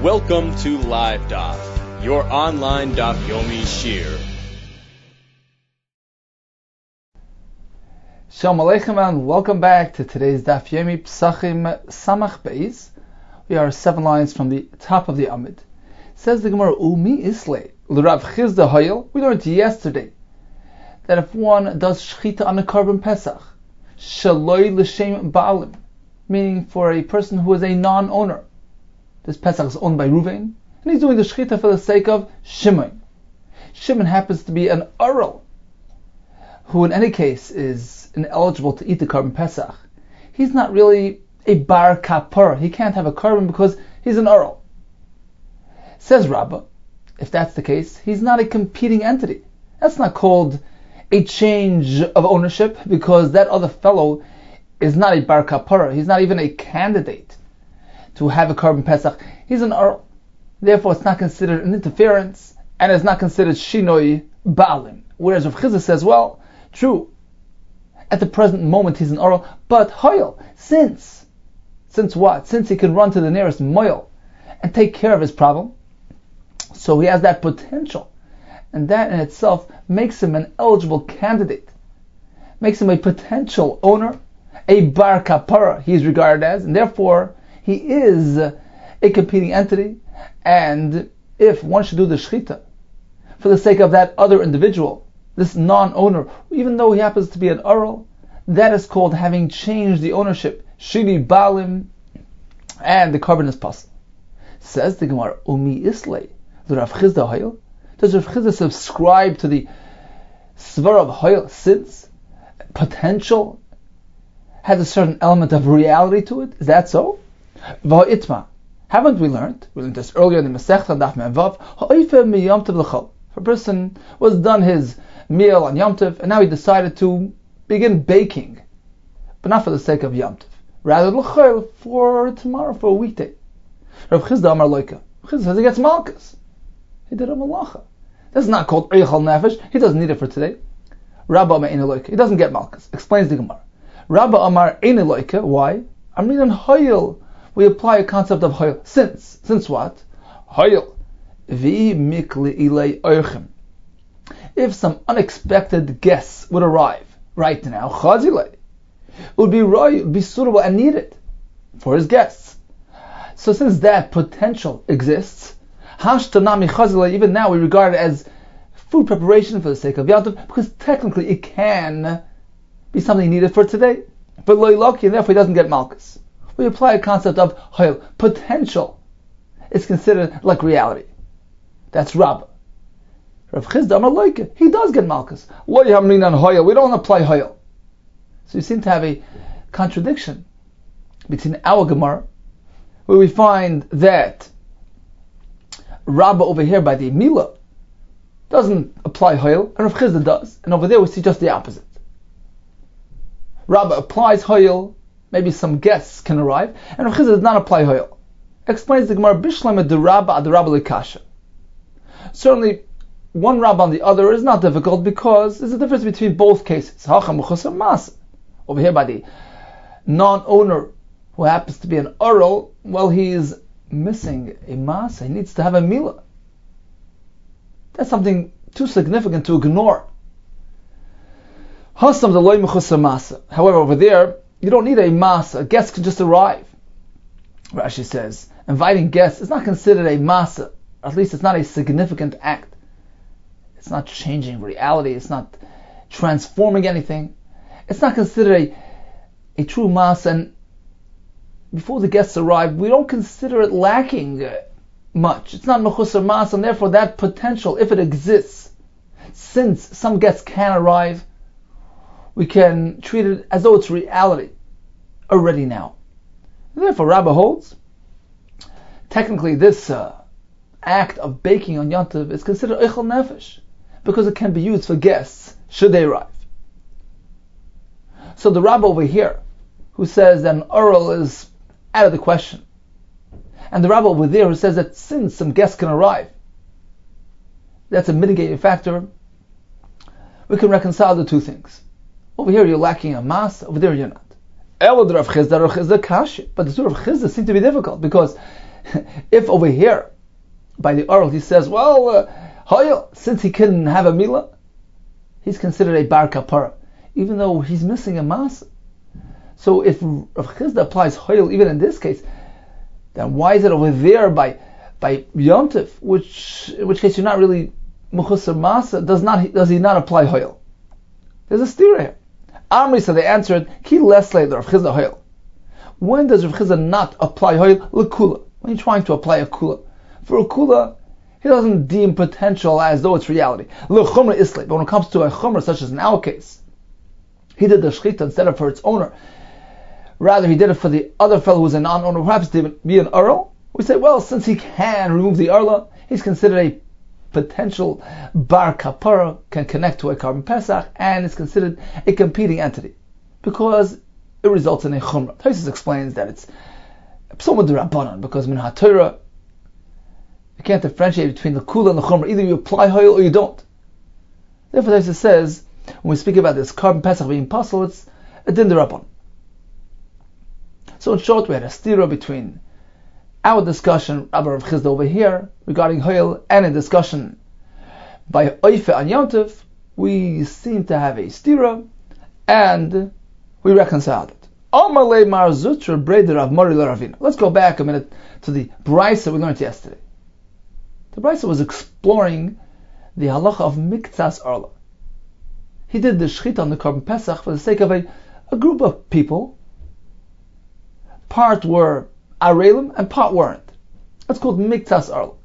Welcome to Live Daf, your online Daf Yomi Shir. Shalom Aleichem and welcome back to today's Daf Yomi Psachim Samach Beis. We are 7 lines from the top of the Amid. Says the Gemara, Umi Islay, L'Rav Chizda Hayel. We learned yesterday that if one does Shechita on the Korban Pesach, Shaloi L'Shem Ba'alim, meaning for a person who is a non-owner. This Pesach is owned by Ruvain, and he's doing the Shechita for the sake of Shimon. Shimon happens to be an Ural, who in any case is ineligible to eat the Korban Pesach. He's not really a Bar Kapar. He can't have a Korban because he's an Ural. Says Rabbah, if that's the case, he's not a competing entity. That's not called a change of ownership, because that other fellow is not a Bar Kapara. He's not even a candidate to have a Korban Pesach. He's an Ural. Therefore, it's not considered an interference, and it's not considered Shinoi Ba'alim. Whereas Rav Chizah says, well, true, at the present moment he's an Ural, but Hoyel, since what? Since he can run to the nearest Moyel and take care of his problem, so he has that potential, and that in itself makes him an eligible candidate, makes him a potential owner, a Bar Kapara he is regarded as, and therefore he is a competing entity. And if one should do the Shechita for the sake of that other individual, this non-owner, even though he happens to be an Ural, that is called having changed the ownership, Shini Balim, and the Korban is possible. Says the Gemara, Umi Islay, the Rav Chizda Hayel. Does Rav Chizda subscribe to the Svar of Hayel, since potential has a certain element of reality to it? Is that so? V'ha'itma. Haven't we learned? We learned this earlier in the Masechta Daf Me'avav. Ha'ifeh mi Yom Tov l'chol. If a person was done his meal on Yom Tov, and now he decided to begin baking, but not for the sake of Yom Tov, rather l'chol, for tomorrow, for a weekday. Rav Chizda Amar Loika. Rav Chizda says he gets malchus. He did a malacha. This is not called Eichel Nefesh. He doesn't need it for today. Rabba Amar Eina Loika. He doesn't get malchus. Explains the Gemara. Rabba Amar Eina Loika. Why? Amrinan Hayil. We apply a concept of Hayil. Since what? Hayil. Vi mikli ilay oirchim. If some unexpected guests would arrive right now, Chazilay, it would be right, it would be suitable and needed for his guests. So since that potential exists, Hashtanami Chazilay, even now we regard it as food preparation for the sake of Yom Tov, because technically it can be something needed for today. But Lo Iloki, and therefore he doesn't get malchus. We apply a concept of Hayil. Potential is considered like reality. That's Rabbah. Rav Chizda Amar Loika, he does get malchus. Lo Yamrinan Hayil. We don't apply Hayil. So you seem to have a contradiction between our Gemara, where we find that Rabbah over here by the Mila doesn't apply Hayil, and Rav Chizda does. And over there we see just the opposite. Rabbah applies Hayil, maybe some guests can arrive, and Rav Chizda does not apply Hayil. Explains the Gemara, Bishlam de Rabbah ad Rabbah lekasha. Certainly, one Rabbah on the other is not difficult, because there's a difference between both cases. Over here by the non-owner who happens to be an Ural, well, he's missing a Masa. He needs to have a Mila. That's something too significant to ignore. However, over there, you don't need a Masa. A guest can just arrive. Rashi says, inviting guests is not considered a Masa. At least it's not a significant act. It's not changing reality. It's not transforming anything. It's not considered a true Masa. And before the guests arrive, we don't consider it lacking much. It's not Mechusar Masa, and therefore that potential, if it exists, since some guests can arrive, we can treat it as though it's reality already now. And therefore, Rabbah holds, technically this act of baking on Yom Tov is considered Eichel Nefesh, because it can be used for guests should they arrive. So the Rabbah over here, who says that an Ural is out of the question, and the Rabbah over there who says that since some guests can arrive, that's a mitigating factor, we can reconcile the two things. Over here you're lacking a mas, over there you're not. But the two Rav Chizda seem to be difficult, because if over here, by the oral, he says, well, Hoyel, since he couldn't have a Mila, he's considered a Bar Kapara, even though he's missing a Masa. So if Rav Chisda applies Hoyel even in this case, then why is it over there by Yom Tov, in which case you're not really Mechusar Masa, does he not apply Hoyel? There's a steer here. Amri, so they answered, Ki Lesle, Rav Chisda Hoyel. When does Rav Chisda not apply Hoyel? L'kula. When he's trying to apply a Kula. For a Kula, he doesn't deem potential as though it's reality. L'chumra Isle. But when it comes to a Chumra, such as in our case, he did the Shechita instead of for its owner. Rather, he did it for the other fellow who's a non-owner, perhaps to be an Earl. We say, well, since he can remove the Erla, he's considered a potential Bar Kapara, can connect to a Carbon Pesach, and is considered a competing entity. Because it results in a Chumrah. Tosfos explains that it's Psoma D'Rabbanan, because Min HaTorah, you can't differentiate between the Kula and the Chumrah. Either you apply Hoyel or you don't. Therefore, Tosfos says, when we speak about this Carbon Pesach being possible, it's a Din D'Rabbanan. So in short, we had a stira between our discussion, Rabbi Rav Chisda over here, regarding Hoyel, and a discussion by Oife and Yom Tov. We seem to have a stira, and we reconciled it. Let's go back a minute to the Brisa we learned yesterday. The Brisa was exploring the halacha of Miktsas Arla. He did the Shechita on the Carbon Pesach for the sake of a group of people. Part were Arelim and part weren't. That's called Miktsas Arla.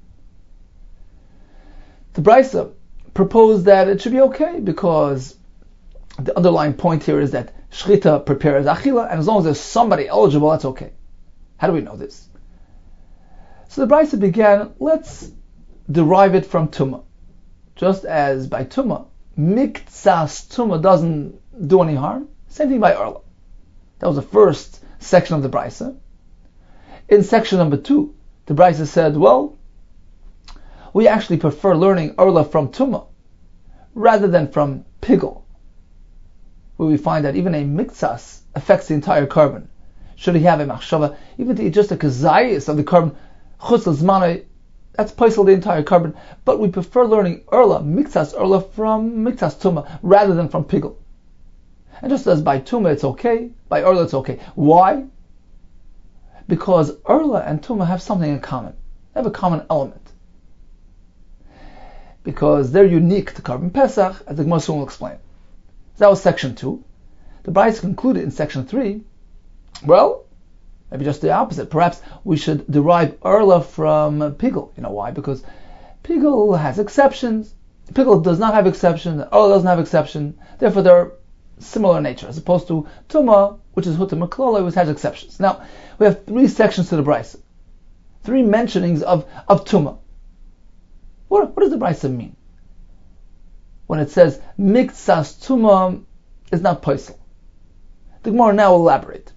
The Brisa proposed that it should be okay because the underlying point here is that Shechita prepares Achila, and as long as there's somebody eligible, that's okay. How do we know this? So the Brisa began, let's derive it from Tumah. Just as by Tumah, Miktsas Tumah doesn't do any harm, same thing by Arla. That was the first section of the Brisa. In section number 2, the Brisa said, well, we actually prefer learning Arla from Tumah rather than from Pigel, where we find that even a Miktsas affects the entire carbon. Should he have a Machshava, even to eat just a Kazayis of the carbon, Chutz L'Zmanai, that's Paisel the entire carbon, but we prefer learning Arla, Miktsas Arla from Miktsas Tumah rather than from Pigel. And just as by Tumah it's okay, by Arla it's okay. Why? Because Arla and Tumah have something in common. They have a common element. Because they're unique to Carbon Pesach, as the Gemara soon will explain. So that was section 2. The Brisa concluded in section 3, well, maybe just the opposite. Perhaps we should derive Arla from Pigel. You know why? Because Pigel has exceptions. Pigel does not have exceptions. Arla doesn't have exception. Therefore, they're similar in nature, as opposed to Tumah, which is Huta Maklala, which has exceptions. Now, we have 3 sections to the Brisa. 3 mentionings of Tumah. What does the Brisa mean? When it says, Miktsas Tumah is not Paisel. The Gemara now will elaborate.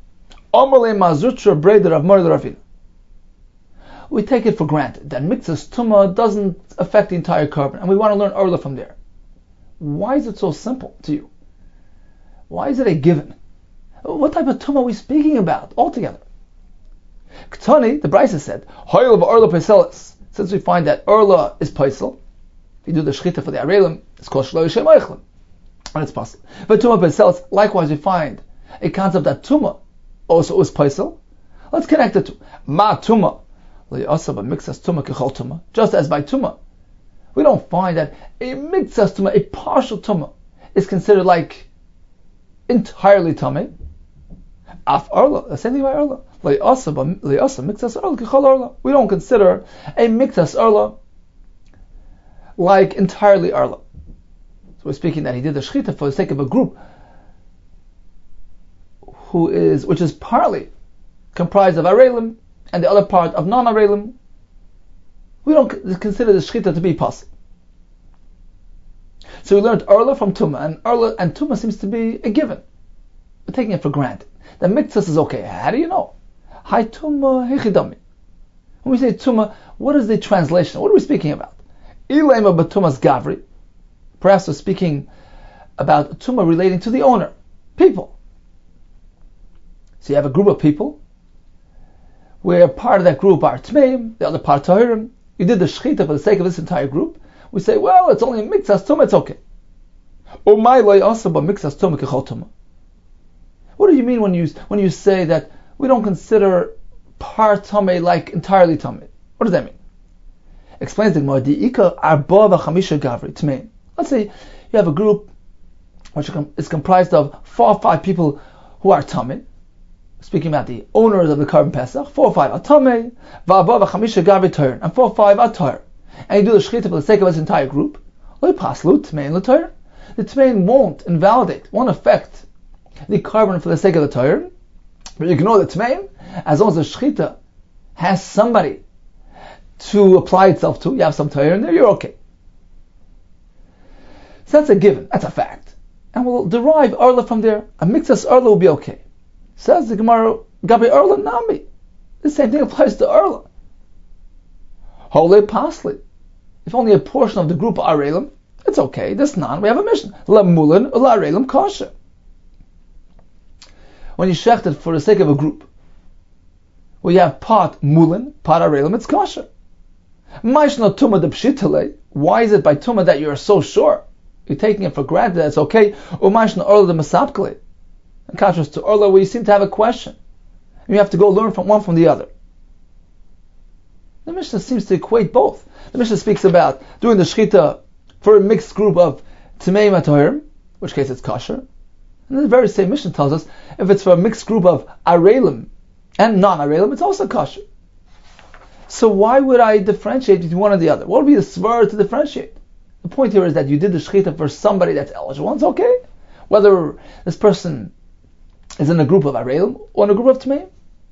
We take it for granted that Miktsas Tumah doesn't affect the entire carbon, and we want to learn Arla from there. Why is it so simple to you? Why is it a given? What type of tumah are we speaking about altogether? Ktani, the Brisa said, Hoyel of Arla Paiselis. Since we find that Arla is Paisel, if you do the Shechita for the Arelim, it's called Shlo Yishem Eichlim. And it's possible. But Tumah Paiselis, likewise we find a concept that Tumah also is Paisel. Let's connect it to Ma Tumah. Miktsas Tumah Kechol Tumah. Just as by Tumah, we don't find that a Miktsas Tumah, a partial Tumah, is considered like entirely Tameh. Af Arla, the same thing by Arla. We don't consider a Miktsas Arla like entirely Arla. So we're speaking that he did the Shechita for the sake of a group which is partly comprised of Arelim and the other part of non-Arelim. We don't consider the Shechita to be possible. So we learned Arla from Tumah, and Arla and Tumah seems to be a given. We're taking it for granted. The Miktsas is okay. How do you know? Hai Tumah Hechidami. When we say Tumah, what is the translation? What are we speaking about? Ilaima B'Tumah's Gavri. Perhaps we're speaking about Tumah relating to the owner, people. So you have a group of people where part of that group are Tmeim, the other part Tahirim. You did the Shechita for the sake of this entire group. We say, well, it's only a Mikzas Tumah, it's okay. What do you mean when you say that we don't consider part Tameh like entirely Tameh? What does that mean? Explains the Gemara, let's say you have a group which is comprised of 4 or 5 people who are Tameh, speaking about the owners of the Karban Pesach. 4 or 5 are Tameh, and 4 or 5 are Tahir. And you do the Shechita for the sake of this entire group. The Tmein won't invalidate, won't affect the Karban for the sake of the Tahir. But you ignore the Tmein, as long as the Shechita has somebody to apply itself to, you have some Tahir in there, you're okay. So that's a given, that's a fact. And we'll derive Arla from there. A Mikzas Arla will be okay. Says the Gemara, Gabi Arla Nami. The same thing applies to Arla. Hole Pasli. If only a portion of the group are Arelim, it's okay. This non, we have a mission. La Mulan, La Arelim Kasha. When you shechted for the sake of a group, where you have part Mulan, part Arelim, it's Kasha. Why is it by Tumah that you're so sure? You're taking it for granted that it's okay. In contrast to Orla, where you seem to have a question. And you have to go learn from one from the other. The Mishnah seems to equate both. The Mishnah speaks about doing the Shechita for a mixed group of Tmei Matohirim, in which case it's kosher. And the very same Mishnah tells us if it's for a mixed group of Arelim and non-Arelim, it's also kosher. So why would I differentiate between one or the other? What would be the svar to differentiate? The point here is that you did the Shechita for somebody that's eligible, it's okay. Whether this person is in a group of Arelim or in a group of Tmeim.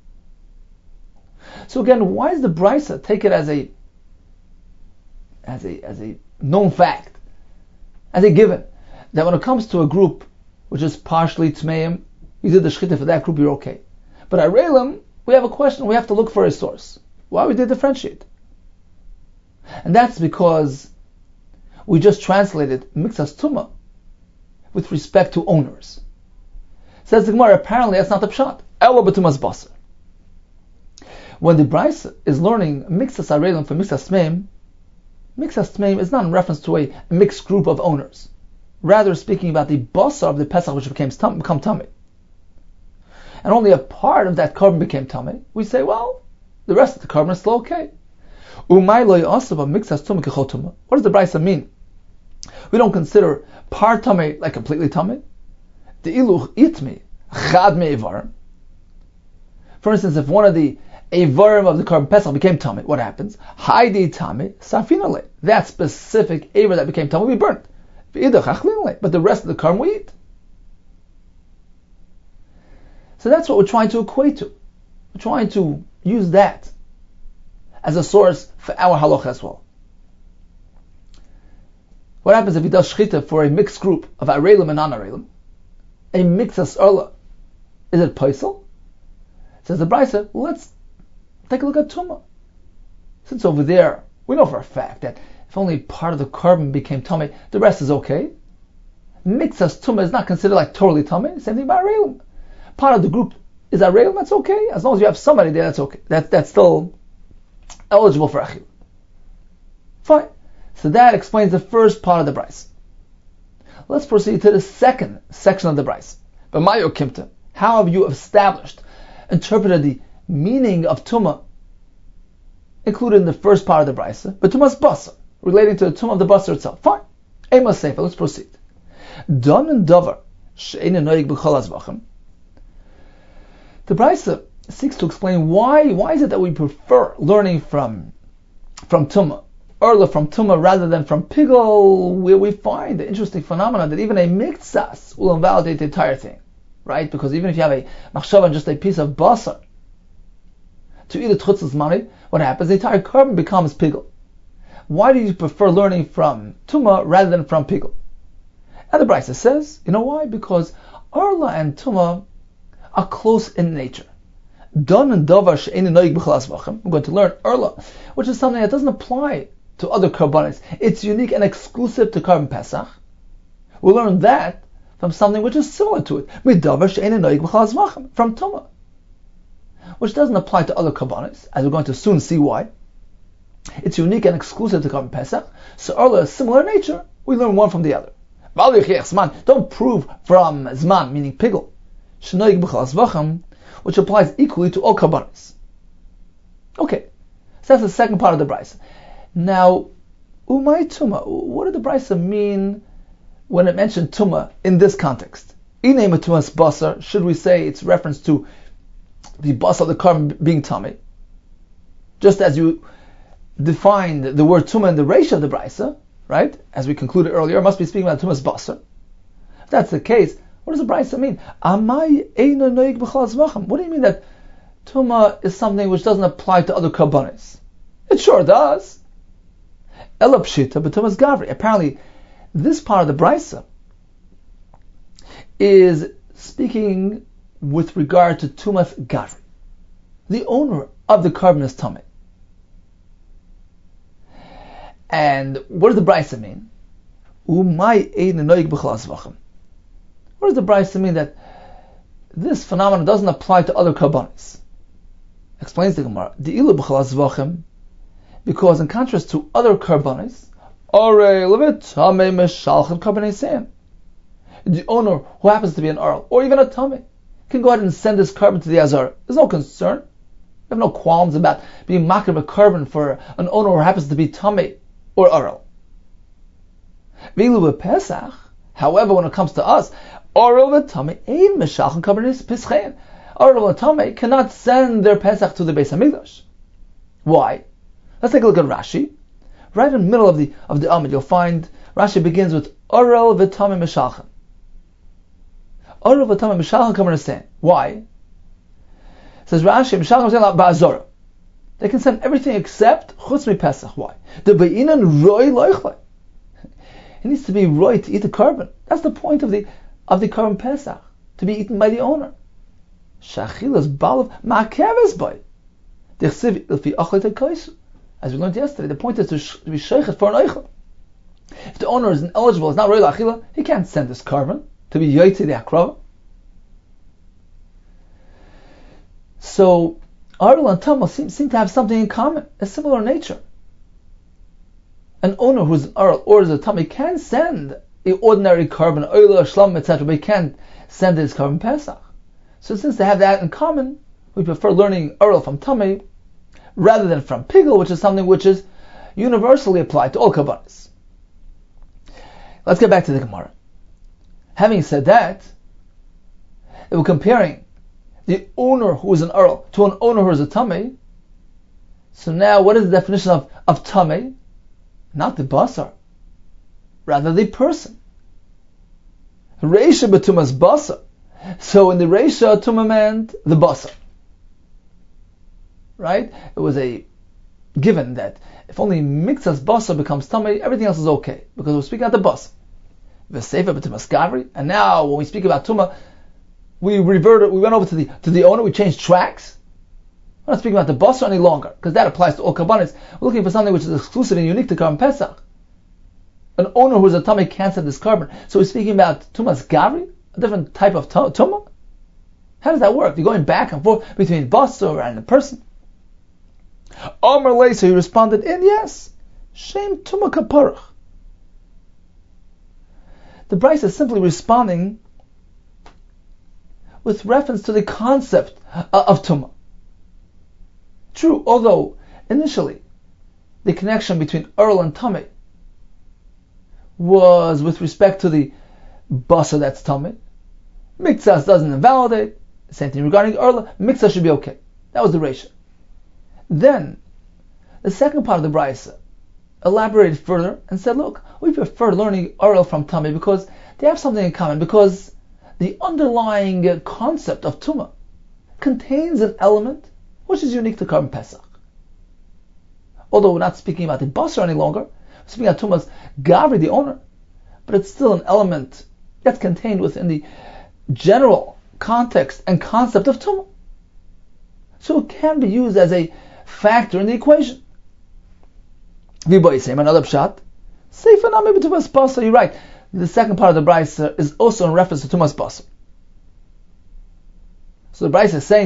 So again, why does the Brisa take it as a known fact, as a given, that when it comes to a group which is partially Tmeim, you did the Shechita for that group, you're okay. But Arelim, we have a question, we have to look for a source. Why we did differentiate? And that's because we just translated Mikzas Tumah with respect to owners. Says the Gemara, apparently that's not the pshat. Elo b'tumas basar. When the Brisa is learning Mikzas Arelim for Mikzas Tmeim is not in reference to a mixed group of owners. Rather speaking about the basar of the Pesach which become Tameh. And only a part of that Karban became Tameh. We say, well, the rest of the Karban is still okay. What does the Brisa mean? We don't consider part Tameh like completely Tameh. The iluch itmi chad me'evarim. For instance, if one of the Eivarim of the Karban Pesach became Tameh, what happens? Haidi Tameh Safinale. That specific Eivar that became Tameh, we burnt. But the rest of the Karban we eat. So that's what we're trying to equate to. We're trying to use that as a source for our halacha as well. What happens if he does Shechita for a mixed group of Arelim and non-Arelim? A Mikzas Orla. Is it Paisel? Says the Brisa, let's take a look at Tumah. Since over there, we know for a fact that if only part of the Karban became Tameh, the rest is okay. Mikzas Tumah is not considered like totally Tameh. Same thing about Arelim. Part of the group is Arelim, that's okay. As long as you have somebody there, that's okay. That's still eligible for Achil. Fine. So that explains the first part of the Brisa. Let's proceed to the second section of the Brisa. But Mayo Kimta, how have you interpreted the meaning of Tumah included in the first part of the Brisa, but Tumah's Basar, relating to the Tumah of the Basar itself? Fine. Ema Seifa, let's proceed. Don and Dover, She'ein Noig B'chol Azvachim. The Brisa seeks to explain why is it that we prefer learning from Tumah, Orla from Tumah rather than from Pigel, where we find the interesting phenomenon that even a Mikzas will invalidate the entire thing. Right? Because even if you have a machshava and just a piece of basar to eat a chutzas money, what happens? The entire Karban becomes Pigel. Why do you prefer learning from Tumah rather than from Pigel? And the Brisa says, you know why? Because Orla and Tumah are close in nature. Don and Davar she'ein noig b'chol azvachim. We're going to learn Orla, which is something that doesn't apply to other Karbanis. It's unique and exclusive to Karban Pesach. We'll learn that from something which is similar to it. From Tumah. which doesn't apply to other karbanos, as we're going to soon see why. It's unique and exclusive to Karban Pesach, so Arla is similar in nature. We learn one from the other. Don't prove from Zman, meaning Pigel, which applies equally to all karbanos. Okay, so that's the second part of the Brisa. Now, Umay Tuma, what did the Brisa mean when it mentioned Tuma in this context? Inema Tumas Basar, should we say it's reference to the Basar of the carbon being Tame? Just as you defined the word Tuma in the ratio of the Brisa, right? As we concluded earlier, it must be speaking about Tumas Basar. If that's the case, what does the Brisa mean? What do you mean that Tuma is something which doesn't apply to other karbanos? It sure does. Ela Pshita, but Tumas Gavri. Apparently, this part of the Brisa is speaking with regard to Tumas Gavri. The owner of the carbon is Tameh. And what does the Brisa mean? What does the Brisa mean that this phenomenon doesn't apply to other karbanos? Explains the Gemara. Because in contrast to other karbanos, the owner who happens to be an Arl, or even a Tameh, can go ahead and send this carbon to the Azar. There's no concern. We have no qualms about being makir a carbon for an owner who happens to be Tameh or Arl. However, when it comes to us, Arl and Tameh cannot send their Pesach to the Beis Hamikdash. Why? Let's take a look at Rashi. Right in the middle of the Amid, you'll find Rashi begins with Arel v'tamei mishalchem. Arel v'tamei mishalchem come understand. Why? It says Rashi, mishalchem ba'azorah. They can send everything except chutz mi Pesach. Why? The be'inan roi loichlei. It needs to be roi to eat the carbon. That's the point of the carbon Pesach, to be eaten by the owner. Shachilas balav ma'keves by. Dichsiv ilfi achlei tekaisu. As we learned yesterday, the point is to be sheichet for an eichel. If the owner is ineligible, is not roy la'achila, he can't send this carbon to be yoytze the akrava. So, Arel and Tameh seem to have something in common, a similar nature. An owner who's an Arel or is a Tameh can send an ordinary carbon, oila, shlam, etc., but he can't send his carbon Pesach. So since they have that in common, we prefer learning Arel from Tameh rather than from Pigel, which is something which is universally applied to all karbanos. Let's get back to the Gemara. Having said that, if we're comparing the owner who is an Arel to an owner who is a Tameh, so now what is the definition of Tameh? Not the basar, rather the person. Reisha betumas basar. So in the Reisha, Tumah meant the basar. Right? It was a given that if only Mikzas basar becomes Tameh, everything else is okay, because we're speaking about the basar. V'seifa betumas gavri. And now when we speak about Tumah, we went over to the owner, we changed tracks. We're not speaking about the basar any longer, because that applies to all karbanos. We're looking for something which is exclusive and unique to Karban Pesach. An owner who is a Tameh can't send this carbon. So we're speaking about Tumas Gavri, a different type of Tumah? How does that work? You're going back and forth between basar and the person. Amar Lei, so he responded, and yes, Shem Tumah Kaparach. The Brisa is simply responding with reference to the concept of Tumah. True, although initially the connection between Arel and Tameh was with respect to the basar that's Tameh. Mikzas doesn't invalidate. Same thing regarding Arel. Mikzas should be okay. That was the ratio. Then the second part of the Brisa elaborated further and said, look, we prefer learning Arel from Tameh because they have something in common, because the underlying concept of Tumah contains an element which is unique to Karban Pesach. Although we're not speaking about the basar any longer, we're speaking about Tumas Gavri, the owner, but it's still an element that's contained within the general context and concept of Tumah. So it can be used as a factor in the equation. Another pshat. You're right. The second part of the Brisa is also in reference to Tumas Basar. So the Brisa is saying that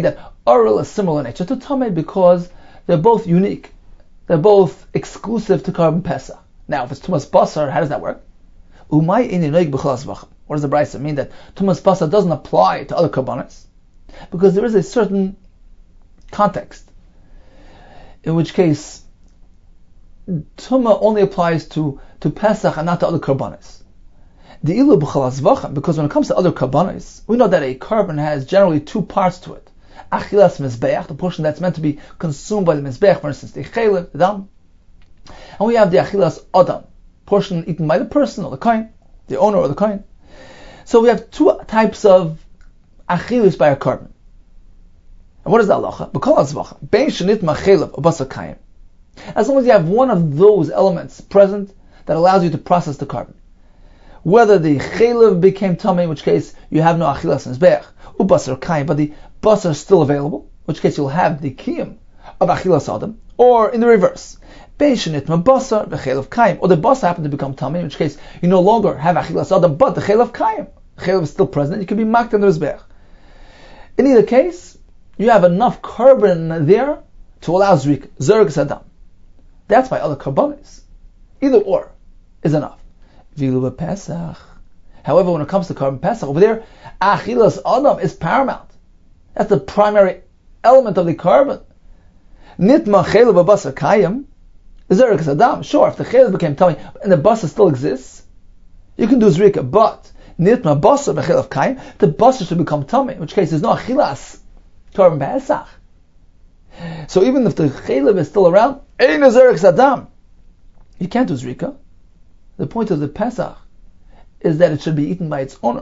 oral is similar in nature to tamei because they're both unique. They're both exclusive to Korban Pesach. Now, if it's tumas basar, how does that work? Umay ini noig b'chalas v'cham. What does the Brisa mean that tumas basar doesn't apply to other korbanos? Because there is a certain context, in which case tuma only applies to Pesach and not to other korbanos. The ilu b'chalas v'cham, because when it comes to other korbanos, we know that a korban has generally two parts to it. Achilas mizbeach, the portion that's meant to be consumed by the mizbeach, for instance, the chaylev, the dam. And we have the achilas adam, portion eaten by the person or the kohen, the owner or the kohen. So we have two types of achilus by a korban. And what is the halacha? B'kol hazvacha, bein shenit machelev abasa kayim. As long as you have one of those elements present that allows you to process the korban. Whether the chaylev became tamei, in which case you have no achilas mizbeach, ubasar kayim, but the basar is still available, in which case you'll have the kiyum of achilas adam, or in the reverse, bein shenit basar v'chaylev kayim, or the basar happened to become tamei, in which case you no longer have achilas adam, but the chaylev kayim, the chaylev is still present, you can be maked in the mizbeach. In either case, you have enough korban there to allow zerek sadam. That's by other korbanos. Either or is enough. Vilu Pesach. However, when it comes to Korban Pesach, over there, achilas adam is paramount. That's the primary element of the korban. Nitma chelev basar kayim, zerek sadam. Sure, if the chelev became tummy and the basar still exists, you can do zrika. But nitma basar b'chelev kayim, the basar should become tummy. In which case, there's no achilas Korban Pesach. So even if the chelev is still around, ein zerek sadam, you can't do zrika. The point of the Pesach is that it should be eaten by its owner.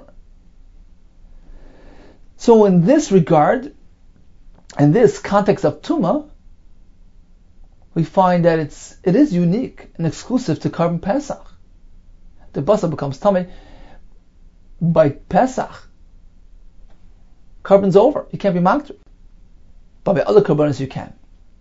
So in this regard, in this context of Tumah, we find that it is unique and exclusive to Korban Pesach. The basar becomes tummy by Pesach. Korban's over. You can't be makter. But by other korbanos you can.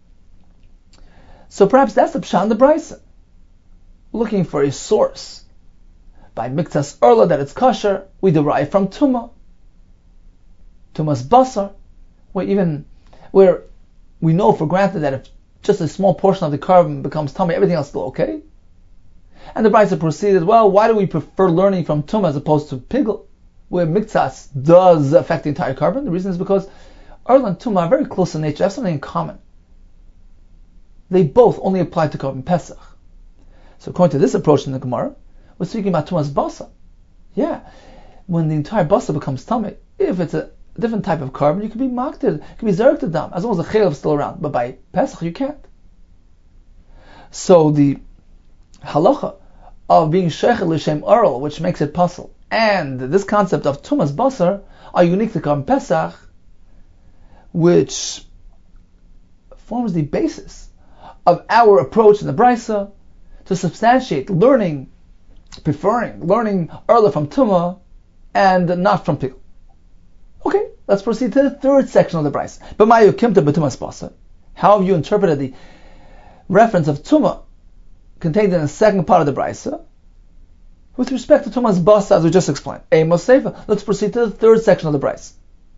So perhaps that's the pshat in the Brisa. Looking for a source. By miktas erla that it's kosher, we derive from Tumah. Tumah's basar, where we know for granted that if just a small portion of the korban becomes tummy, everything else is still okay. And the Brisa proceeded, well, why do we prefer learning from Tumah as opposed to Pigel, where miktas does affect the entire korban? The reason is because erla and Tumah are very close in nature, they have something in common. They both only apply to Korban Pesach. So according to this approach in the Gemara, we're speaking about Tumah's basar. Yeah, when the entire basar becomes tummy, if it's a different type of korban, you can be makted, you can be zerek dam, as long as the chaylev is still around. But by Pesach, you can't. So the halacha of being sheichel l'shem oral, which makes it possible, and this concept of Tumah's basar are unique to Korban Pesach, which forms the basis of our approach in the Brisa to substantiate preferring learning erla from Tumah and not from Pigel. Okay, let's proceed to the third section of the Brisa. B'mayu kimta b'Tumah's basar. How have you interpreted the reference of Tumah contained in the second part of the Brisa with respect to Tumah's basar, as we just explained? Amos Seifa. Let's proceed to the third section of the Brisa.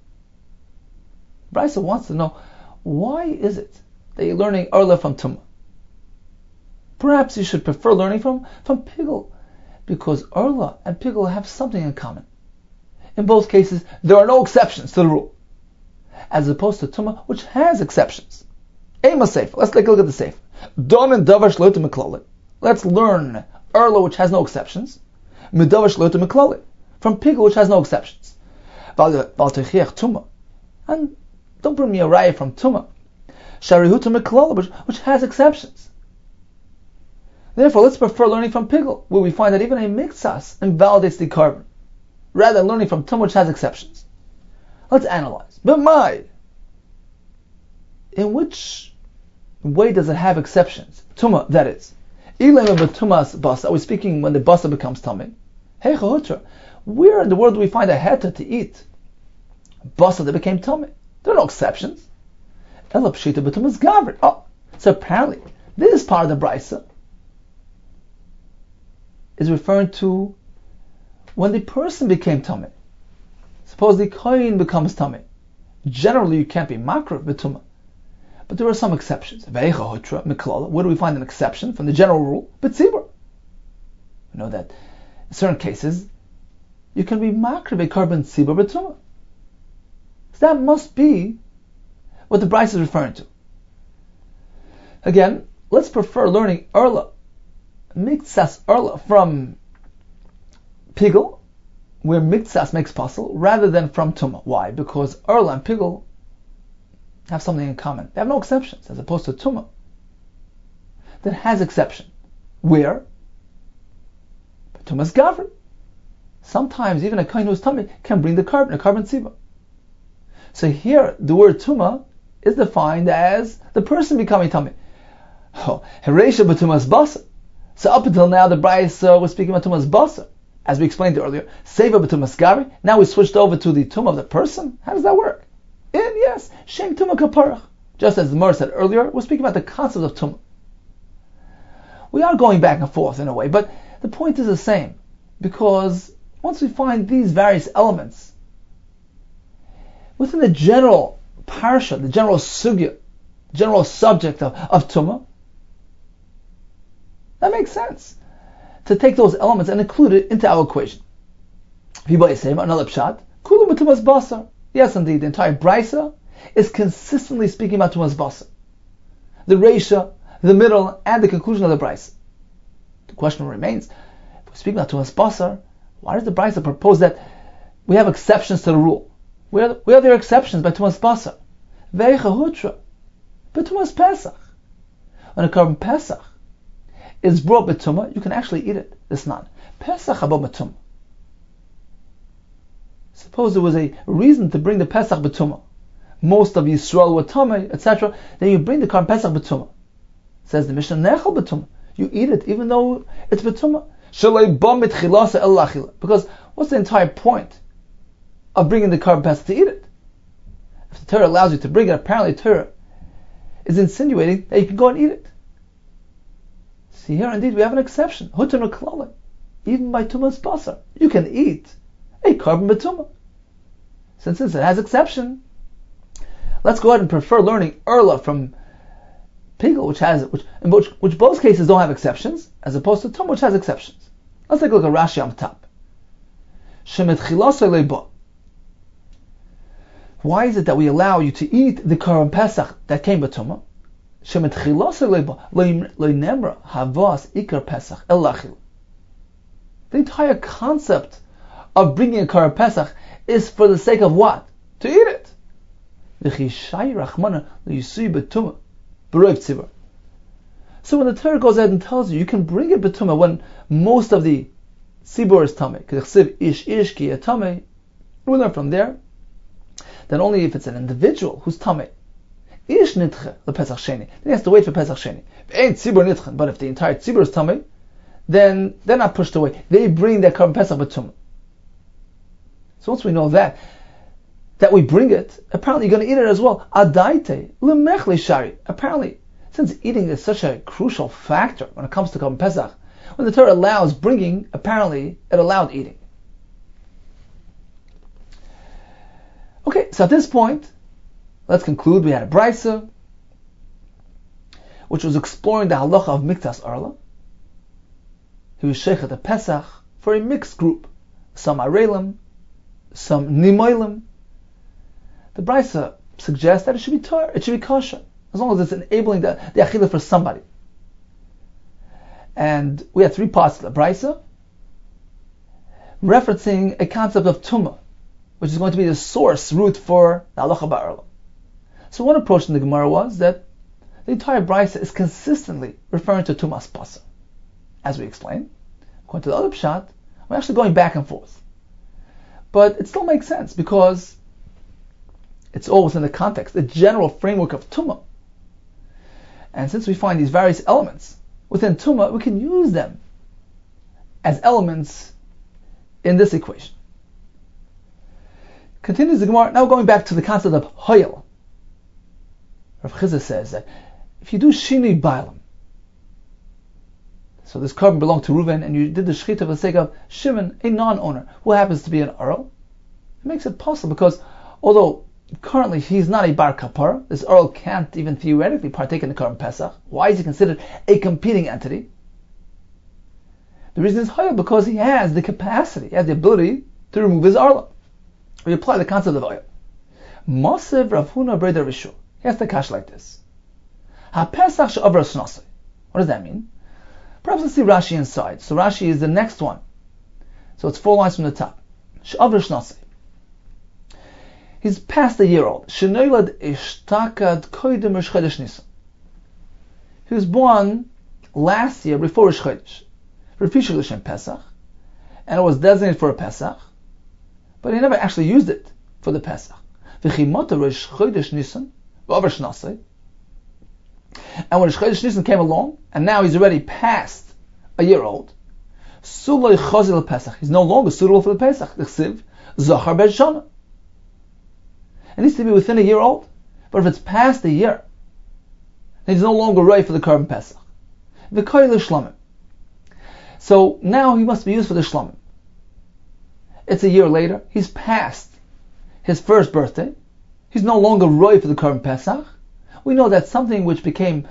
Brisa wants to know, why is it that you're learning erla from Tumah? Perhaps you should prefer learning from Pigel, because erla and Pigel have something in common. In both cases, there are no exceptions to the rule, as opposed to Tumah, which has exceptions. Amos Sefer. Let's take a look at the Sefer. Don and Davash Loita Meklali. Let's learn erla, which has no exceptions, Midavash Loita Meklali, from Pigel, which has no exceptions. Tumah, and don't bring me a raya from Tumah, Sharihuta Meklali, which has exceptions. Therefore, let's prefer learning from Pigel, where we find that even a miktsas invalidates the korban, rather than learning from Tumah, which has exceptions. Let's analyze. But in which way does it have exceptions? Tumah, that is. Tumah's basa. Are we speaking when the basa becomes tummy? Where in the world do we find a heta to eat basa that became tummy? There are no exceptions. Oh, so apparently this part of the Brisa is referring to when the person became tummy. Suppose the kohen becomes tummy, Generally, you can't be makriv b'tumah. But there are some exceptions. Where do we find an exception from the general rule? B'tzibur. We know that in certain cases, you can be makriv a carbon tzibur b'tumah. So that must be what the Bryce is referring to. Again, let's prefer learning Erla, Miktsas Erla, from Pigel, where Miktsas makes puzzle, rather than from Tumah. Why? Because Erla and Pigel have something in common. They have no exceptions, as opposed to Tumah that has exception. Where? Tumah's Gavri. Sometimes even a kohen who's tummy can bring a carbon tzibah. So here, the word Tumah is defined as the person becoming tummy. Heresha b'tumas basar. So up until now, the Bryce was speaking about tumas basar, as we explained earlier. Seva b'tumas gari. Now we switched over to the tumah of the person. How does that work? And yes, shem tumah kaparach. Just as the Mor said earlier, we're speaking about the concept of tumah. We are going back and forth in a way, but the point is the same, because once we find these various elements within the general parsha, the general sugya, general subject of tumah, that makes sense to take those elements and include it into our equation. Another pshat, kulu b'tumas basar. Yes, indeed, the entire brisa is consistently speaking about tumas basar. The reisha, the middle, and the conclusion of the brisa. The question remains: if we're speaking about tumas basar, why does the brisa propose that we have exceptions to the rule? Where are there exceptions by tumas basar? Veicha hutra, but tumas pesach. When a carbon pesach is brought b'tumah, you can actually eat it. This not pesach above b'tumah. Suppose there was a reason to bring the pesach b'tumah. Most of Yisrael were tamei, etc. Then you bring the carbon pesach b'tumah. Says the Mishnah, nechel b'tumah. You eat it even though it's b'tumah. Shalei ba mitchilasa el lachila. Because what's the entire point of bringing the carbon pesach to eat it? If the Torah allows you to bring it, apparently the Torah is insinuating that you can go and eat it. See, here indeed we have an exception. Hutan u'klala. Even by tumas basar, you can eat a carbon b'tumah. Since it has exception, let's go ahead and prefer learning Erla from Pigel, which both cases don't have exceptions, as opposed to Tumah, which has exceptions. Let's take a look at Rashi on the top. Why is it that we allow you to eat the Karban Pesach that came b'tumah? The entire concept of bringing a Karban Pesach is for the sake of what? To eat it. So when the Torah goes ahead and tells you can bring it b'tumah when most of the Sibur is tamei, we learn from there that only if it's an individual who's tamei, ish nitche le Pesach Sheni, then he has to wait for Pesach Sheni. But if the entire tzibur is tamei, then they're not pushed away. They bring their carbon Pesach b'tumah. So once we know that we bring it, apparently you're going to eat it as well. Adaite lemechle shari. Apparently, since eating is such a crucial factor when it comes to carbon Pesach, when the Torah allows bringing, apparently it allowed eating. Okay, so at this point, let's conclude. We had a brisa, which was exploring the halacha of Miktas Erla. He was sheikh at the Pesach for a mixed group, some arelim, some nimoilim. The brisa suggests that it should be tar, it should be kosher, as long as it's enabling the achilah for somebody. And we had three parts of the brisa, referencing a concept of tumah, which is going to be the source root for the halacha ba'erla. So one approach in the Gemara was that the entire brisa is consistently referring to tumas basar. As we explained, according to the other pshat, we're actually going back and forth. But it still makes sense because it's all within the context, the general framework of tumah. And since we find these various elements within tumah, we can use them as elements in this equation. Continues the Gemara, now going back to the concept of hoyel. Rav Chizah says that if you do shini bailam, so this carbon belonged to Reuven, and you did the shechita for the sake of Shimon, a non-owner, who happens to be an Earl, it makes it possible because although currently he's not a bar kapara. This Earl can't even theoretically partake in the Korban Pesach. Why is he considered a competing entity? The reason is Hayel, because he has the capacity, he has the ability to remove his Arla. We apply the concept of Hayel. Masev Rav Huna Breder Rishu. He has the kash like this. Ha-Pesach she'avar shnasei. What does that mean? Perhaps let's see Rashi inside. So Rashi is the next one. So it's 4 lines from the top. She'avar shnasei. He's past a year old. Shenoilad ishtakad koydem Rosh Chodesh Nisan. He was born last year before Rosh Chodesh. Refishul L'Shem Pesach. And it was designated for a Pesach. But he never actually used it for the Pesach. V'chimota Rosh Chodesh Nisan. V'avar shnasei. And when Rosh Chodesh Nisan came along, and now he's already past a year old, Suloi Chazil Pesach. He's no longer suitable for the Pesach. L'chsiv Zachar Ben Shana. It needs to be within a year old. But if it's past a year, then he's no longer ready for the Korban Pesach. V'koy l'shlamim. So now he must be used for the shlamim. It's a year later. He's past his first birthday. He's no longer ready for the Korban Pesach. We know that something which became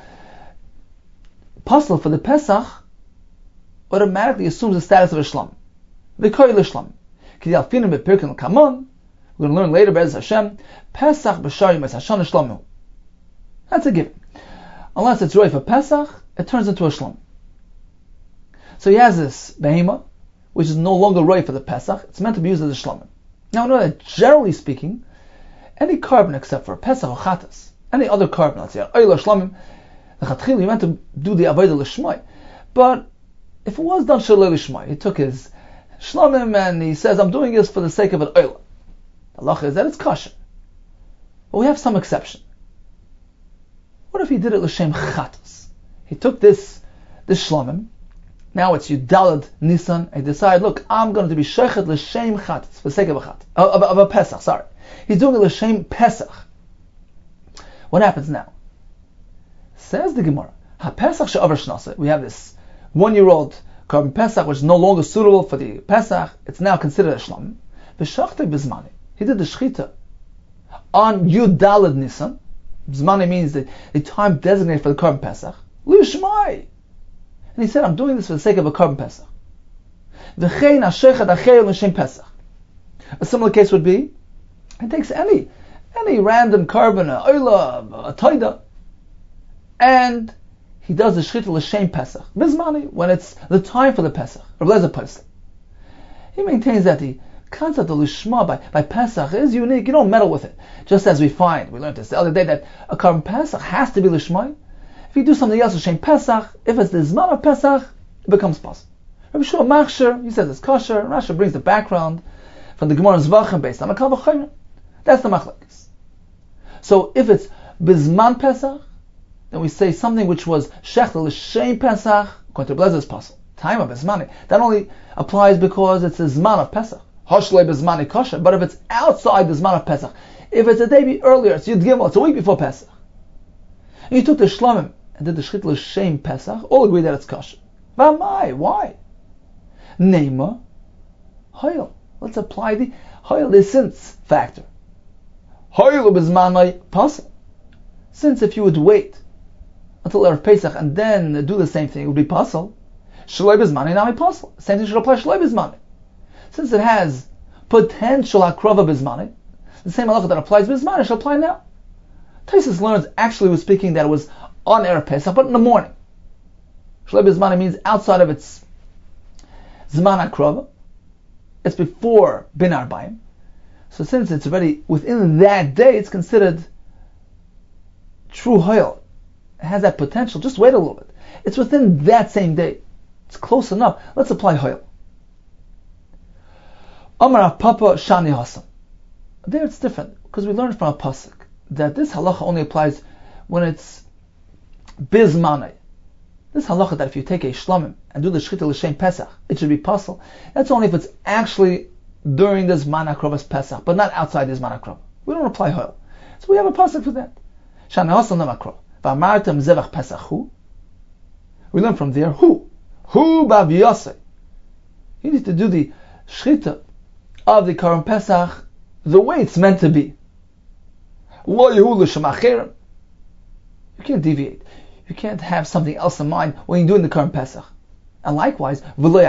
possible for the Pesach automatically assumes the status of a shlamim. V'koy l'shlamim. K'di alfinim b'pirkin l'kamon. We're going to learn later, Be'ez Hashem, Pesach b'shari mes Hashanah shlomu. That's a given. Unless it's ready for Pesach, it turns into a shlom. So he has this behema, which is no longer ready for the Pesach. It's meant to be used as a shlom. Now, we know that generally speaking, any carbon except for Pesach or Chatas, any other carbon, let's say, Oyla Shlomim, the Chatchil, he meant to do the Avodah L'Shmai. But if it was done Shalei L'Shmai, he took his Shlomim and he says, I'm doing this for the sake of an Oyla. The halacha is that it's kosher. But we have some exception. What if he did it l'shem chatas? He took this shlomim. Now it's Yudalad Nisan. He decided, look, I'm going to be shechet l'shem chatas for the sake of a Pesach. Sorry, he's doing it l'shem Pesach. What happens now? Says the Gemara, ha-Pesach she'avar shnasei. We have this 1-year-old Korban Pesach, which is no longer suitable for the Pesach. It's now considered a shlomim. V'shachtei b'zmani. He did the shechita on Yudalad Nisan. Zmani means the time designated for the Korban Pesach. Lishmai. And he said, I'm doing this for the sake of a Korban Pesach. V'chein ha'shechet ha'cheil l'shem Pesach. A similar case would be, he takes any random carbon, a oila, a taida, and he does the shechita l'shem Pesach. Bizmani, when it's the time for the Pesach. Rav Lezer Posel. He maintains that the concept of lishma by Pesach is unique. You don't meddle with it. Just as we learned this the other day, that a Korban Pesach has to be lishma. If you do something else, L'shem Pesach, if it's the Zman of Pesach, it becomes possible. Rabbi Shua Machshir, he says it's kosher. Rashi brings the background from the Gemara Zvachim based on a Kal V'Chomer. That's the machlokes. So if it's Bizman Pesach, then we say something which was Shechta L'shem Pesach, according to Blezer's Pasuk, time of Bizmani. That only applies because it's a Zman of Pesach. Hoshlei Bizmani kosher. But if it's outside the Zman of Pesach, if it's a day earlier, it's Yud Gimel, it's a week before Pesach, and you took the Shlomim and did the Shechita L'shem Pesach, all agree that it's kosher. V'amai, why? Neima, Hoyel. Let's apply the Hoyel, the since factor. Hoyel Bizmanai Pasuk. Since if you would wait until Erev Pesach and then do the same thing, it would be Pasuk. Shaloi Bizmani Nami Pasuk. Same thing should apply Shaloi Bizmani. Since it has potential Akrava Bizmani, the same halacha that applies Bizmani shall apply now. Taisus learns actually was speaking that it was on Erev Pesach, but in the morning. Shaloi Bizmani means outside of its Zman Akrava. It's before Bin Arbaim. So since it's already within that day, it's considered true Hoyel. It has that potential. Just wait a little bit. It's within that same day. It's close enough. Let's apply Hoyel. Amar Papa Shani Hasam. There it's different, because we learned from a pasuk that this halacha only applies when it's bizmanai. This halacha that if you take a shlomim and do the shechita l'shem Pesach, it should be possible. That's only if it's actually during the Zman HaKrovas Pesach, but not outside the Zman HaKrov. We don't apply Hoyel. So we have a pasuk for that. Shani Hasam Namakrov. V'amartem zevach Pesach hu. We learn from there hu bav yosei. You need to do the shechita of the Korban Pesach the way it's meant to be. You can't deviate. You can't have something else in mind when you're doing the current Pesach. And likewise,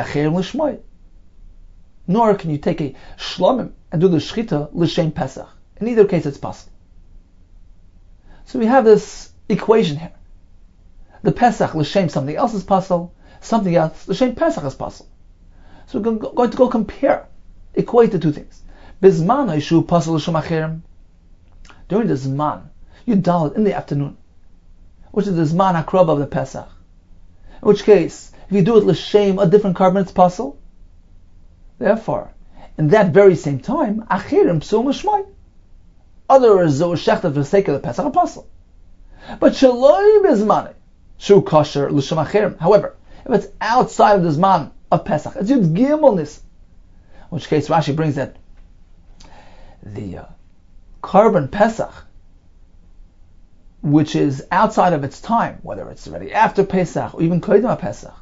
nor can you take a shlomim and do the shchita l'shem Pesach. In either case, it's possible. So we have this equation here. The Pesach l'shem something else is possible. Something else l'shem Pesach is possible. So we're going to go compare, equate the two things. Bizman haishu pasal l'shem acherim. During the Zman, you dalit in the afternoon, which is the Zman hakrab of the Pesach. In which case, if you do it l'shem, a different carbon, it's possible. Therefore, in that very same time, achirim psul mishmai. Others who shechted for the sake of the Pesach apostle. But shaloi bizmane shu kosher l'shem achirim. However, if it's outside of the Zman of Pesach, it's Yud Gimel Nis. In which case, Rashi brings that the carbon Pesach, which is outside of its time, whether it's already after Pesach or even Kodim Pesach,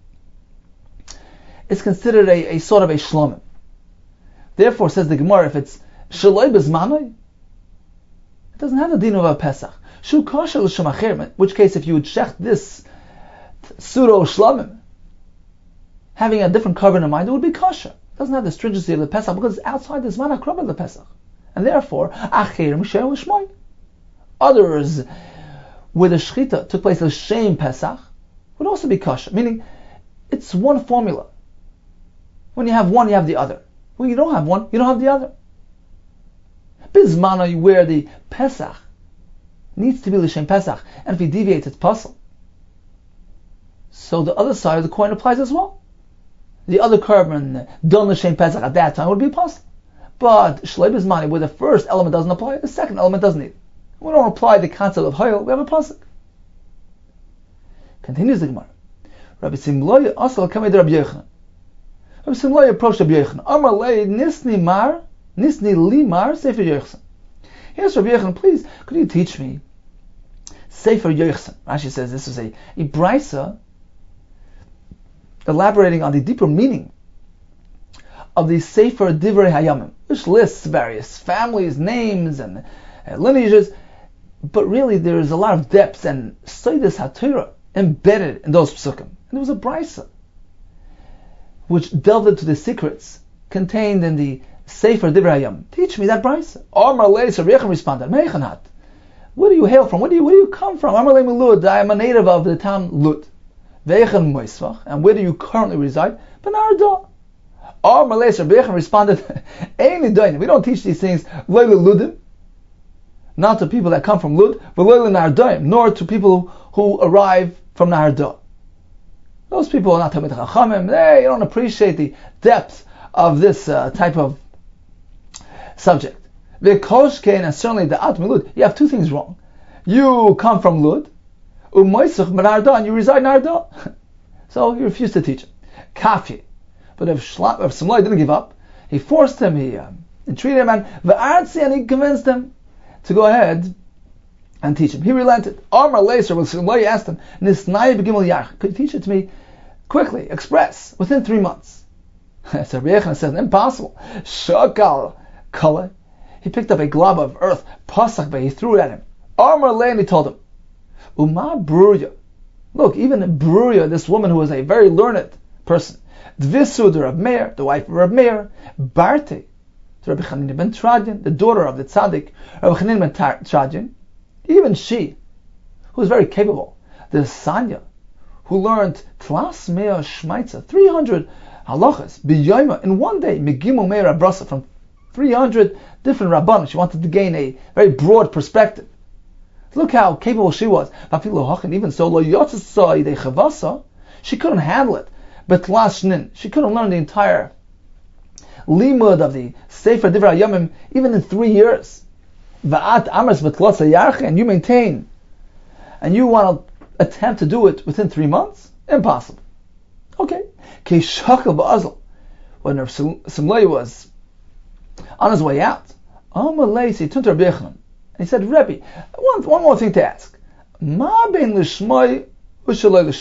is considered a sort of a shlomim. Therefore, says the Gemara, if it's shaloi bezmanoi, it doesn't have the din of a Pesach. Shu kosher l'shem achirim, in which case, if you would shecht this pseudo shlomim, having a different carbon in mind, it would be kosher. It doesn't have the stringency of the Pesach because it's outside the zman hakrab of the Pesach. And therefore, achirim she'er l'shmoi. Others, where the shechita took place l'shem Pesach, would also be kosher. Meaning, it's one formula. When you have one, you have the other. When you don't have one, you don't have the other. Bizmana, where the Pesach needs to be l'shem Pesach, and if he deviates, it's possible. So the other side of the coin applies as well. The other carbon done l'shem Pesach at that time would be possible. But shlei bizmana, where the first element doesn't apply, the second element doesn't either. We don't apply the concept of hayil, we have a pasuk. Continues the Gemara. Rabbi Simloi asal kamei de Rabbi Yochanan. Rabbi Simloi approached Rabbi Yochanan. Amar lei nisni li mar sefer Yochanan. Yes, Rabbi Yochanan, please, could you teach me sefer Yochanan? Rashi says this is a brisa elaborating on the deeper meaning of the sefer divrei hayamim, which lists various families, names, and lineages, but really there is a lot of depths and Seidas HaTorah embedded in those psukim. And there was a brisa which delved into the secrets contained in the Sefer Divrei Hayam. Teach me that brisa. Amar lei Rabbi responded, Meichanat. Where do you hail from? Where do you come from? Amar lei Milud. I am a native of the town Lud. Veichan Moisvach. And where do you currently reside? Benarda. Amar lei Rabbi responded, Ein Nidayin. We don't teach these things Leila Ludim, not to people that come from Lud, but Leila Nardaim, nor to people who arrive from Narda. Those people are not Talmid Chachamim. They don't appreciate the depth of this type of subject. V'koshkein, and certainly the At Milud, you have two things wrong. You come from Lud, u'moisach Narda, and you reside in Narda. So he refused to teach him. Kafye. But if Simlai didn't give up, he forced him, he entreated him, and v'artzi, and he convinced him to go ahead and teach him. He relented. Amar Leiser, when Simlai asked him, Nisnai b'gimel yach, could you teach it to me quickly, express, within 3 months? So Rabbi Yochanan says, impossible. Shakal kala. He picked up a glob of earth, pasach be, he threw it at him. Amar Lei, and he told him, Uma Bruya. Look, even Bruya, this woman who was a very learned person, Dvisu, the Rab Meir, the wife of Rab Meir, Barte, to Rabbi Chanina ben Tradian, the daughter of the tzaddik, Rabbi Chanina ben Tradian, even she, who was very capable, the Sanya, who learned Tlas Mea Shmaitza, 300 halachas, b'yoyma, in one day, Megimu Meir Abrasa, from 300 different rabbanim. She wanted to gain a very broad perspective. Look how capable she was. Even so, she couldn't handle it. But she couldn't learn the entire limud of the Sefer Divrei Hayamim even in 3 years. And you maintain, and you want to attempt to do it within 3 months? Impossible. Okay. When Rav Simlai was on his way out, he turned to Rabbi Yochanan and he said, Rebbe, one more thing to ask.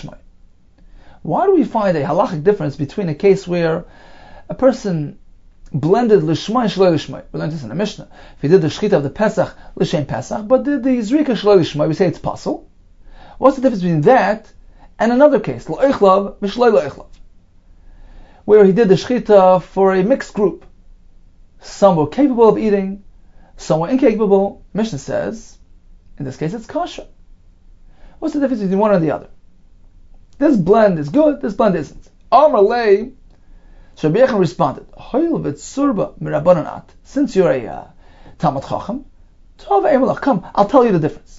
Why do we find a halachic difference between a case where a person blended Lishmai and Shaloi Lishmai. We learned this in the Mishnah. If he did the Shechita of the Pesach, L'Shem Pesach, but did the Zrika Shaloi Lishmai, we say it's possible. What's the difference between that and another case, L'Oichlav V'Shaloi L'Oichlav, where he did the Shechita for a mixed group? Some were capable of eating, some were incapable. Mishnah says, in this case, it's kosher. What's the difference between one and the other? This blend is good, this blend isn't. Amar Lei, Rabbi Yechon responded, since you're a Talmud Chacham, come, I'll tell you the difference.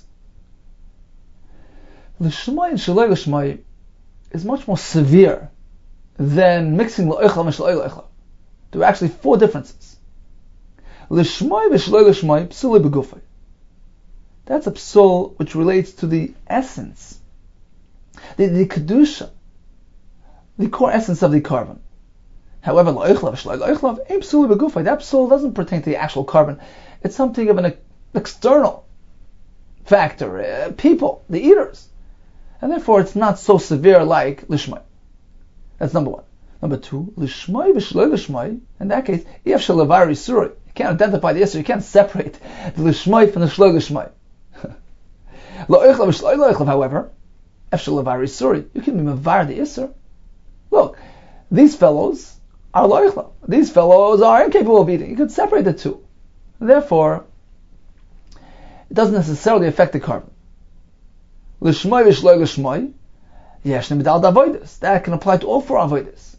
L'shmai and Shaloi L'shmai is much more severe than mixing L'oichlav and Shaloi L'oichlav. There are actually 4 differences. L'shmai v'Shaloi L'shmai p'sulei b'gufay. That's a psul which relates to the essence, the kedusha, the core essence of the carbon. However, L'oichlav Shaloi L'oichlav ain't psulei b'gufay. That psul doesn't pertain to the actual carbon. It's something of an external factor, people, the eaters. And therefore it's not so severe like Lishmai. That's number 1. Number 2, Lishmai v'Shaloi Lishmai, in that case, Yef Shalavari Surah. You can't identify the Isser, you can't separate the Lishmai from the Shaloi Lishmai. L'oichlav v'Shaloi L'oichlav, however, Yef Shalavari Surah, you can be Mavar the Isser. Look, these fellows are L'oichlav. These fellows are incapable of eating. You could separate the two. Therefore, it doesn't necessarily affect the carbon. L'shmai v'Shaloi L'shmai, yeshne midal d'avodas. That can apply to all 4 avodas.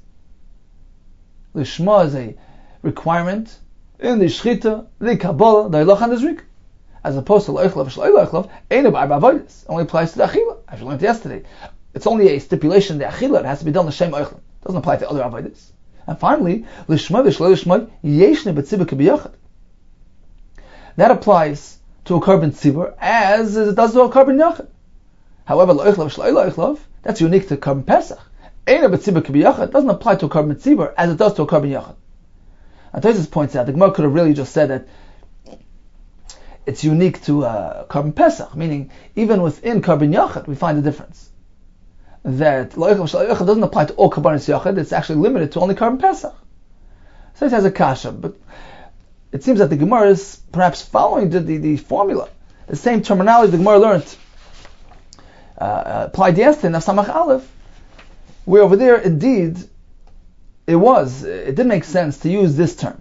L'shma is a requirement in the shchita, the kabbalah, the halach and the zrik. As opposed to L'oichlav v'Shaloi L'oichlav, ain't about avodas. Only applies to the achila, as we learned yesterday. It's only a stipulation, the achila, it has to be done l'shem oichlin. It doesn't apply to other avodas. And finally, L'shmai v'Shaloi L'shmai, yeshne b'tzibur k'biyachad. That applies to a carbon tzibur as it does to a carbon yachad. However, L'oichlav Shaloi L'oichlav, that's unique to carbon Pesach. Eina b'tzibur k'biyachad doesn't apply to a carbon tzibur as it does to a carbon yachad. And Tosfos points out, the Gemara could have really just said that it's unique to carbon Pesach, meaning even within carbon yachad we find a difference. That L'oichlav Shaloi L'oichlav doesn't apply to all carbonis yachad, it's actually limited to only carbon Pesach. So it has a kasha, but it seems that the Gemara is perhaps following the formula, the same terminology the Gemara learned, applied yesterday in Samach Aleph, where over there indeed it did make sense to use this term.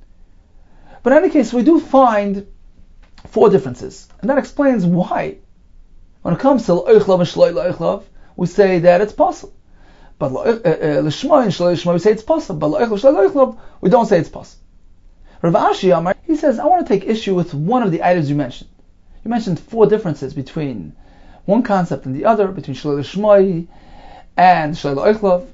But in any case, we do find 4 differences, and that explains why when it comes to L'oichlav and Shaloi L'oichlav, we say that it's possible. But L'shmai and Shaloi L'shmai, we say it's possible. But L'oichlav Shaloi L'oichlav, we don't say it's possible. Rav Ashi Amar, he says, I want to take issue with one of the items you mentioned. You mentioned 4 differences between one concept and the other, between Shaloi L'shmai and Shaloi L'oichlav.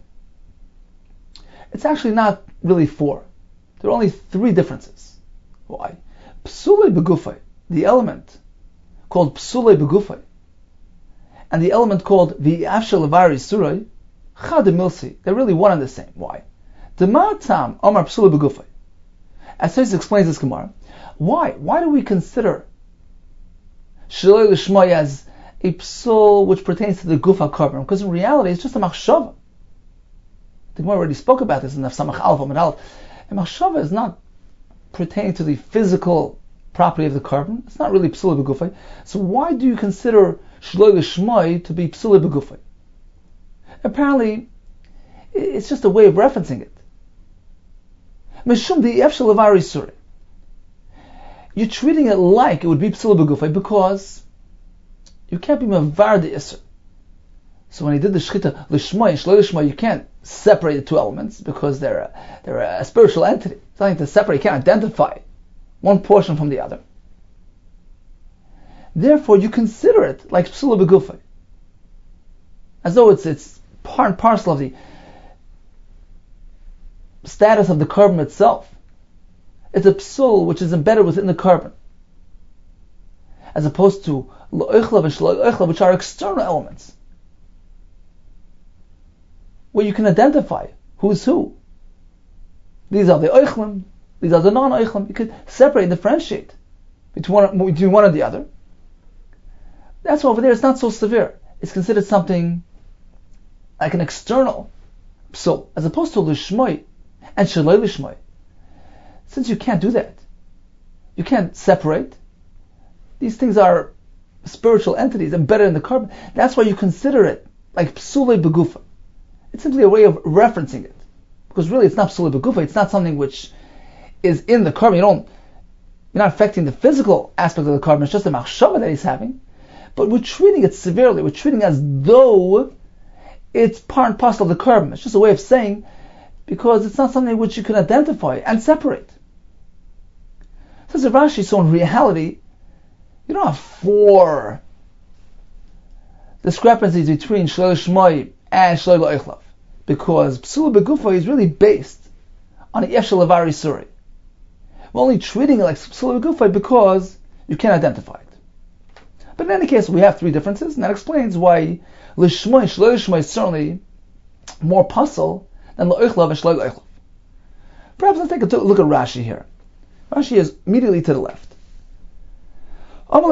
It's actually not really 4. There are only 3 differences. Why? P'sulei b'gufay, the element called P'sulei b'gufay, and the element called V'yaf Shalavari Surai, Chad Milsi, they're really one and the same. Why? D'ma tam Amar P'sulei b'gufay. As Tosfos explains this Gemara, why? Why do we consider Shaloi L'shmai as a psul which pertains to the gufa carbon? Because in reality, it's just a machshava. The Gemara already spoke about this in the Samach Aleph Amud Aleph. A machshava is not pertaining to the physical property of the carbon. It's not really psulei b'gufay. So why do you consider Shaloi L'shmai to be psulei b'gufay? Apparently, it's just a way of referencing it. Mishum di'ef shalavari surah. You're treating it like it would be psulei b'gufay because you can't be mavar the isser. So when he did the shechita l'shmai and Shaloi L'shmai, you can't separate the 2 elements because they're a spiritual entity. Something to separate, you can't identify one portion from the other. Therefore, you consider it like psulei b'gufay, as though it's part and parcel of the status of the carbon itself. It's a psul which is embedded within the carbon, as opposed to L'oichlav and Shaloi L'oichlav, which are external elements, where you can identify who's who. These are the oichlim, these are the non-oichlim. You could separate, differentiate between one and the other. That's why over there it's not so severe. It's considered something like an external psul, as opposed to L'shmai and Shaloi L'shmai. since you can't do that, you can't separate, these things are spiritual entities embedded in the carbon, that's why you consider it like psule begufa. It's simply a way of referencing it. Because really it's not psule begufa, it's not something which is in the carbon. You're not affecting the physical aspect of the carbon, it's just a machshava that he's having. But we're treating it severely, we're treating it as though it's part and parcel of the carbon. It's just a way of saying, because it's not something which you can identify and separate. Says Rashi, so in reality, you don't have 4 discrepancies between Shloi Shmoi and Shloi Lo'ichlav, because Psula Begufa is really based on a Yeshel Avari Suri. We're only treating it like Psula Begufa because you can't identify it. But in any case, we have 3 differences, and that explains why Lishmoi, Shloi Shmoi is certainly more puzzle than Lo'ichlav and Shloi Lo'ichlav. Perhaps let's take a look at Rashi here. Rashi is immediately to the left. What's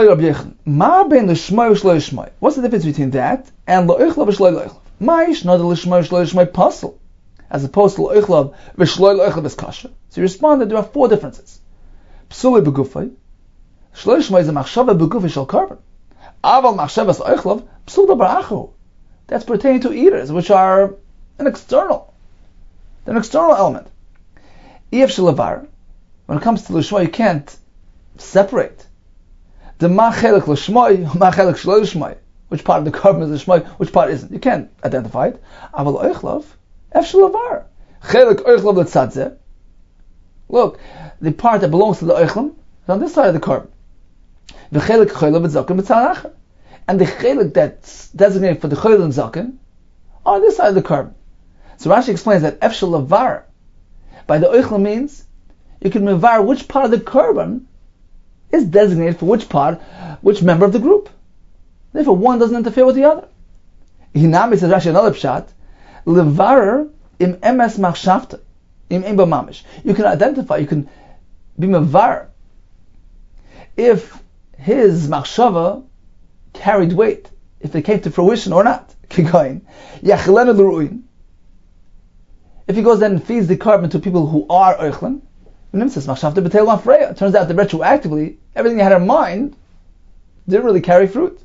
the difference between that and Lo'ichlav and Shloi Lo'ichlav? Ma'ish not the Lishmoi Shloi Shmoi puzzle, as opposed to Lo'ichlav and Shloi Lo'ichlav is kasha. So you respond that there are 4 differences. Psule begufay, Shloi Shmoi is a machshava begufay shel carbon. Aval machshavas Lo'ichlav psul davar achu. That's pertaining to eaters, which are an external element. If shelavar, when it comes to Lishmoi, you can't separate the machelek l'shmoi, machelek shloi l'shmoi. Which part of the carbon is l'shmoi, which part isn't. You can't identify it. Aval oichlav, ef shelavar. Chelek oichlav l'tzadzeh. Look, the part that belongs to the oichlav is on this side of the carbon. V'chelek choylav v'zaken b'tzad acher. And the chelek that's designated for the choylav and zaken are on this side of the carbon. So Rashi explains that ef shelavar by the oichlav means you can mevar which part of the carbon is designated for which member of the group. Therefore, one doesn't interfere with the other. Hinami, says Rashi, another pshat, levarer im emes machshavta, im em b'mamish. You can identify, you can be mevar if his machshava carried weight, if it came to fruition or not. Kigoin, yachelenu l'ru'in. If he goes then and feeds the carbon to people who are oichlan, it turns out that retroactively, everything he had in mind didn't really carry fruit.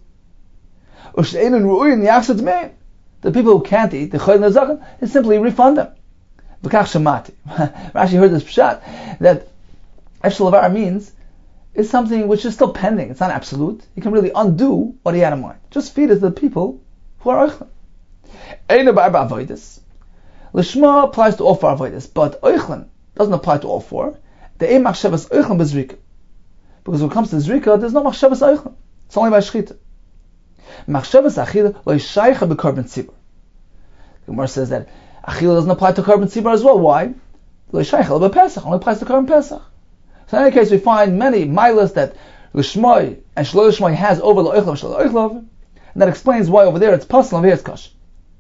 The people who can't eat, the choyl and zaken, he simply refund them. Rashi heard this pshat, that Eshelavar means is something which is still pending, it's not absolute. He can really undo what he had in mind. Just feed it to the people who are oichlan. Lishma applies to all 4 avoiders, but oichlan doesn't apply to all 4. The aim machshavas oichlin bezrika, because when it comes to zrika, there's no machshavas oichlin. It's only by shchita. Machshavas achila lo yishaycha bekarban tzibur. The Gemara says that achila doesn't apply to carbon tzibur as well. Why? Lo yishaycha bepesach only applies to carbon pesach. So in any case, we find many milas that lishmoi and shlo lishmoi has over lo oichlav shlo oichlav, and that explains why over there it's pasal and here it's kash.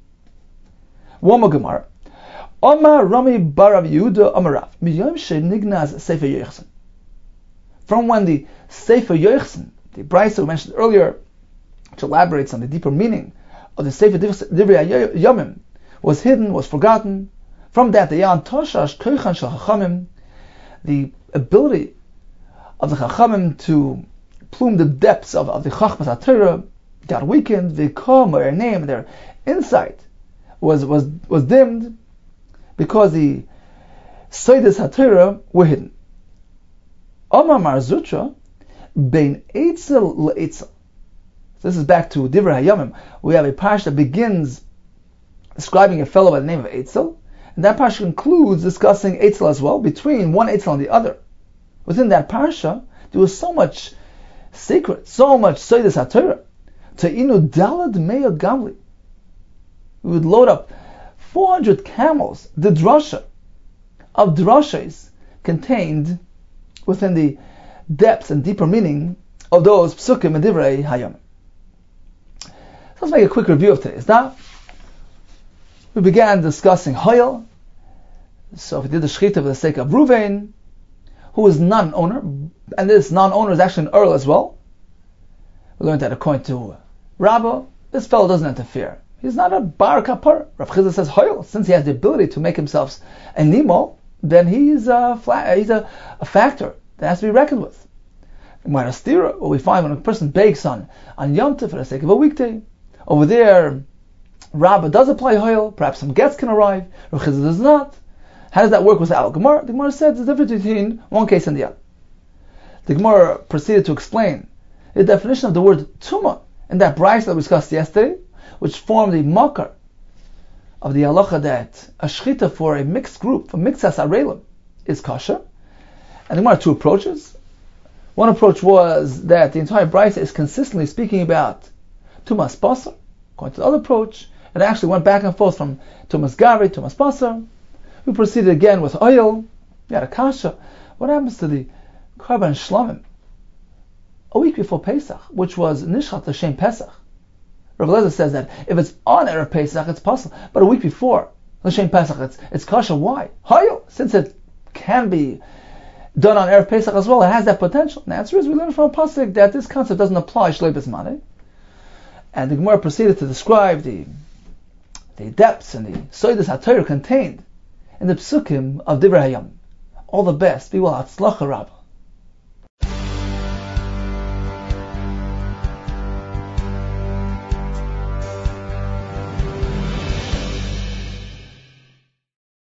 One more Gemara. Omar Rami Barav Yehuda Amarav Miyom Shenignaz Sefer Yochsin. From when the Sefer Yochsin, the Brisa we mentioned earlier, which elaborates on the deeper meaning of the Sefer Divrei Yomim, was hidden, was forgotten. From that, the Yan Toshash Koichan Shel Chachamim, the ability of the Chachamim to plume the depths of the Chachmas HaTorah got weakened. V'kom, their name, their insight was dimmed, because the Seides HaTorah were hidden. Omar Mar Zutra, Bein Eitzel LeEitzel. This is back to Divrei Hayamim. We have a parsha that begins describing a fellow by the name of Eitzel, and that parsha concludes discussing Eitzel as well, between one Eitzel and the other. Within that parsha, there was so much secret, so much Seides HaTorah. Ta'inu Dalad Meya Gamli. We would load up 400 camels, the drasha of drashas contained within the depths and deeper meaning of those psukim and divrei hayom. So let's make a quick review of today's daf. We began discussing Hoyel. So if we did the shechita for the sake of Ruvain, who is not an owner, and this non-owner is actually an earl as well. We learned that according to Rabbah, this fellow doesn't interfere. He's not a bar kapar. Rav Chizah says Hoyel, since he has the ability to make himself a nimo, then he's a factor that has to be reckoned with. What we find when a person bakes on Yom Tov for the sake of a weekday, over there, Rabbah does apply Hoyle, perhaps some gets can arrive, Rav Chizda does not. How does that work with Al Gemara? The Gemara said the difference between one case and the other. The Gemara proceeded to explain the definition of the word Tumah in that brayso that we discussed yesterday, which formed the makar of the halacha that a shchita for a mixed group, for mixas arelim, is kosher. And the Gemara had two approaches. One approach was that the entire brayso is consistently speaking about Tumas Basar. According to the other approach, it actually went back and forth from Tumas Gari, Tumas Basar. We proceeded again with oil. We had a kasha. What happens to the Karban Shlamim a week before Pesach, which was Nishchat L'Shem Pesach? Rav Eliezer says that if it's on Erev Pesach, it's possible, but a week before L'Shem Pesach, it's kasha. Why? Hayil, since it can be done on Erev Pesach as well, it has that potential. And the answer is, we learn from a pasuk that this concept doesn't apply Shlei Bismane. And the Gemara proceeded to describe the depths and the Soidas HaTorah contained in the psukim of Divrei Hayam. All the best. Be well. Hatzlacha Rabbah.